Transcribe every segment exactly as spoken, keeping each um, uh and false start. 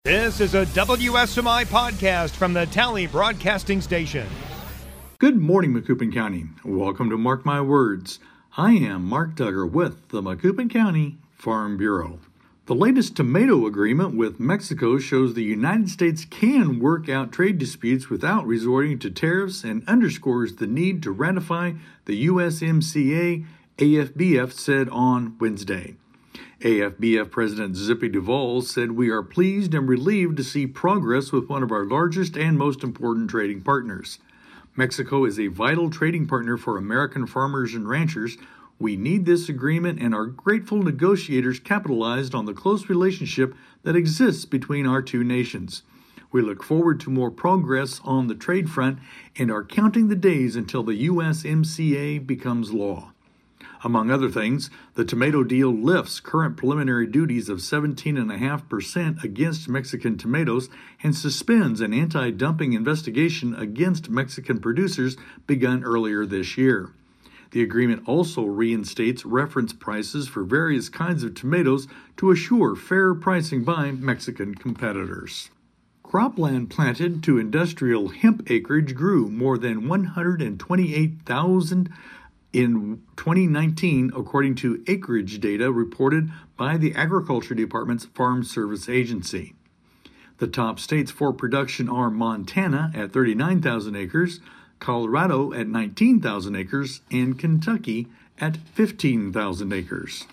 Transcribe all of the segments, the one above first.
This is a W S M I podcast from the Tally Broadcasting Station. Good morning, Macoupin County. Welcome to Mark My Words. I am Mark Duggar with the Macoupin County Farm Bureau. The latest tomato agreement with Mexico shows the United States can work out trade disputes without resorting to tariffs and underscores the need to ratify the U S M C A, A F B F said on Wednesday. A F B F President Zippy Duvall said, "We are pleased and relieved to see progress with one of our largest and most important trading partners. Mexico is a vital trading partner for American farmers and ranchers. We need this agreement and our grateful negotiators capitalized on the close relationship that exists between our two nations. We look forward to more progress on the trade front and are counting the days until the U S M C A becomes law." Among other things, the tomato deal lifts current preliminary duties of seventeen point five percent against Mexican tomatoes and suspends an anti-dumping investigation against Mexican producers begun earlier this year. The agreement also reinstates reference prices for various kinds of tomatoes to assure fair pricing by Mexican competitors. Cropland planted to industrial hemp acreage grew more than one hundred twenty-eight thousand in twenty nineteen, according to acreage data reported by the Agriculture Department's Farm Service Agency. The top states for production are Montana at thirty-nine thousand acres, Colorado at nineteen thousand acres, and Kentucky at fifteen thousand acres.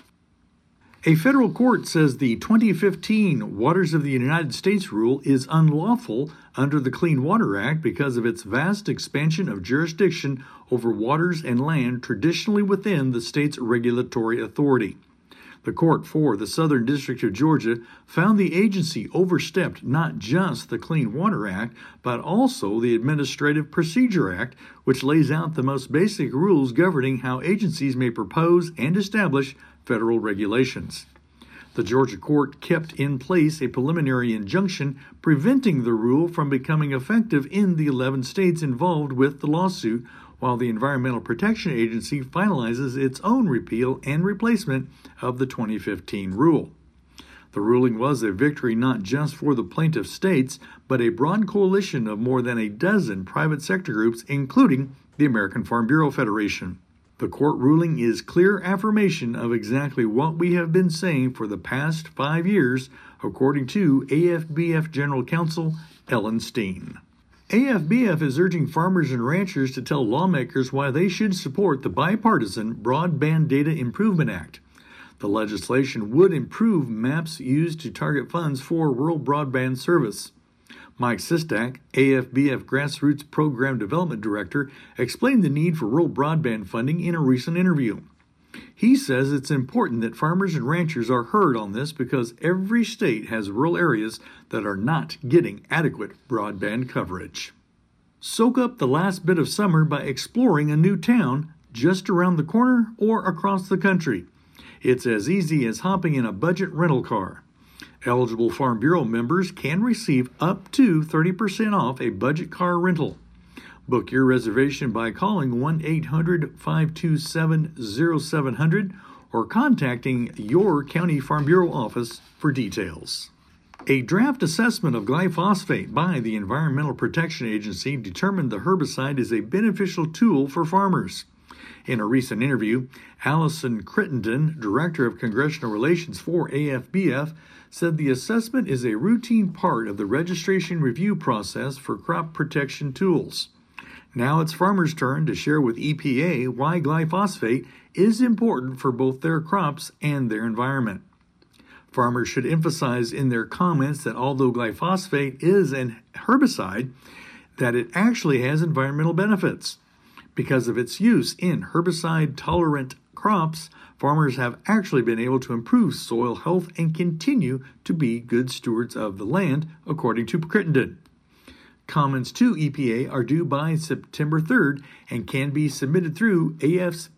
A federal court says the twenty fifteen Waters of the United States rule is unlawful under the Clean Water Act because of its vast expansion of jurisdiction over waters and land traditionally within the state's regulatory authority. The court for the Southern District of Georgia found the agency overstepped not just the Clean Water Act, but also the Administrative Procedure Act, which lays out the most basic rules governing how agencies may propose and establish federal regulations. The Georgia court kept in place a preliminary injunction preventing the rule from becoming effective in the eleven states involved with the lawsuit, while the Environmental Protection Agency finalizes its own repeal and replacement of the twenty fifteen rule. The ruling was a victory not just for the plaintiff states, but a broad coalition of more than a dozen private sector groups, including the American Farm Bureau Federation. The court ruling is clear affirmation of exactly what we have been saying for the past five years, according to A F B F General Counsel Ellen Steen. A F B F is urging farmers and ranchers to tell lawmakers why they should support the bipartisan Broadband Data Improvement Act. The legislation would improve maps used to target funds for rural broadband service. Mike Sistak, A F B F Grassroots Program Development Director, explained the need for rural broadband funding in a recent interview. He says it's important that farmers and ranchers are heard on this because every state has rural areas that are not getting adequate broadband coverage. Soak up the last bit of summer by exploring a new town just around the corner or across the country. It's as easy as hopping in a budget rental car. Eligible Farm Bureau members can receive up to thirty percent off a budget car rental. Book your reservation by calling one eight hundred, five two seven, zero seven zero zero or contacting your County Farm Bureau office for details. A draft assessment of glyphosate by the Environmental Protection Agency determined the herbicide is a beneficial tool for farmers. In a recent interview, Allison Crittenden, Director of Congressional Relations for A F B F, said the assessment is a routine part of the registration review process for crop protection tools. Now it's farmers' turn to share with E P A why glyphosate is important for both their crops and their environment. Farmers should emphasize in their comments that although glyphosate is an herbicide, that it actually has environmental benefits. Because of its use in herbicide-tolerant crops, farmers have actually been able to improve soil health and continue to be good stewards of the land, according to Crittenden. Comments to E P A are due by September third and can be submitted through A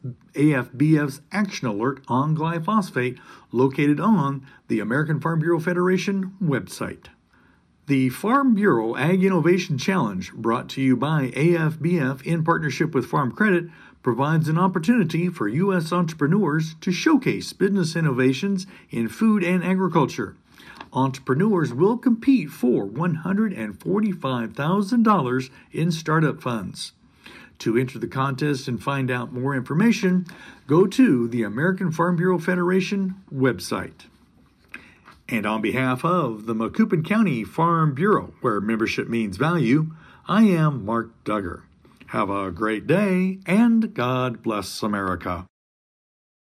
F B F's Action Alert on Glyphosate, located on the American Farm Bureau Federation website. The Farm Bureau Ag Innovation Challenge, brought to you by A F B F in partnership with Farm Credit, provides an opportunity for U S entrepreneurs to showcase business innovations in food and agriculture. Entrepreneurs will compete for one hundred forty-five thousand dollars in startup funds. To enter the contest and find out more information, go to the American Farm Bureau Federation website. And on behalf of the Macoupin County Farm Bureau, where membership means value, I am Mark Duggar. Have a great day, and God bless America.